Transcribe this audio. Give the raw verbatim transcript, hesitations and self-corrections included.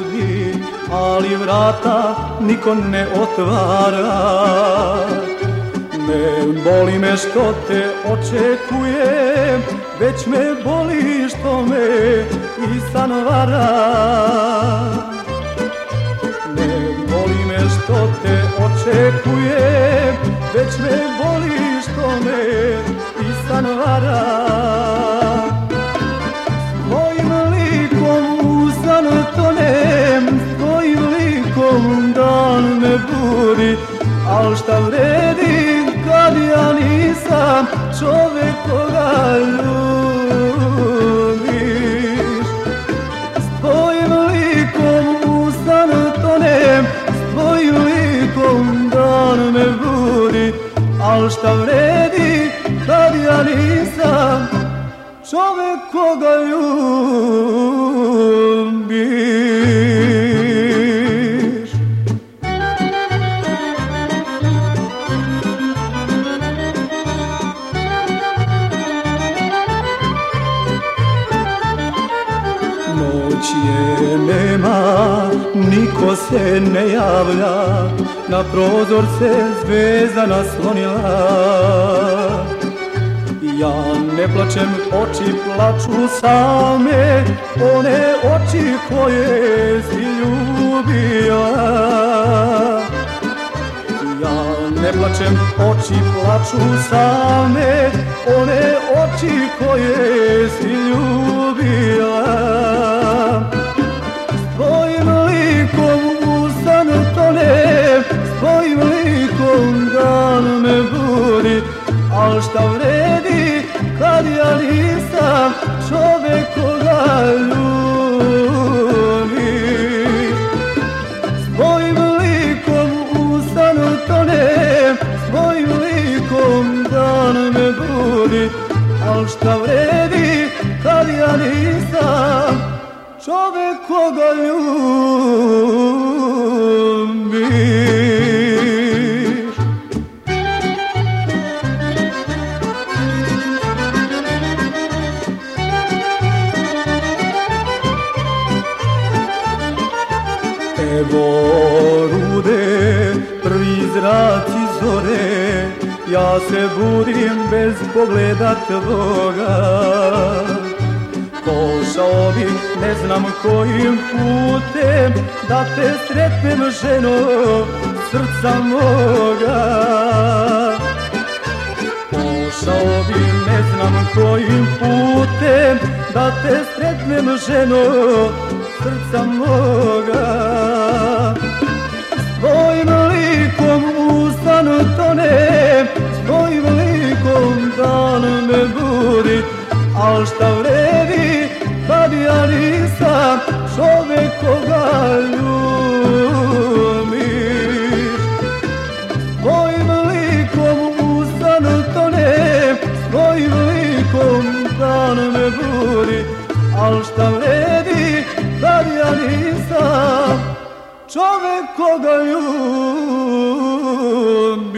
ljudi, ali vrata niko ne otvara. Ne boli me što te očekujem, već me boli što me i san vara. Ne boli me što te očekujem, već me boli što me i san vara. S tvojim likom u san tonem, s tvojim likom dan me budi, al šta vredi kad ja nisam čovek koga ljubiš. S tvojim likom u san tonem, s tvojim likom dan me budi, al šta vredi kad ja nisam čovek koga ljubiš. Noć je nema, niko se ne javlja, na prozor se zvezda naslonila. Ja ne plačem, oči plaču same, one oči koje si ljubila. Ja ne plačem, oči plaču same, one oči koje si ljubila. S tvojim likom u san tonem, s tvojim likom dan me budi, al šta vredi kad ja nisam čovek koga ljubiš. S tvojim likom u san tonem, s tvojim likom dan me budi, al šta vredi kad ja nisam čovek koga ljubiš. Evo rude, prvi zraci zore, ja se budim bez pogleda tvoga. Pošao bih ne znam kojim putem, da te sretnem ženo srca moga. Pošao bih ne znam kojim putem, da te sretnem ženo srca moga. S tvojim likom u san tonem, s tvojim likom dan me budi, al šta vredi kad ja nisam čovek koga ljubiš. S tvojim likom u san tonem, s tvojim likom dan me budi, al šta vredi kad ja nisam čovek koga ljubim.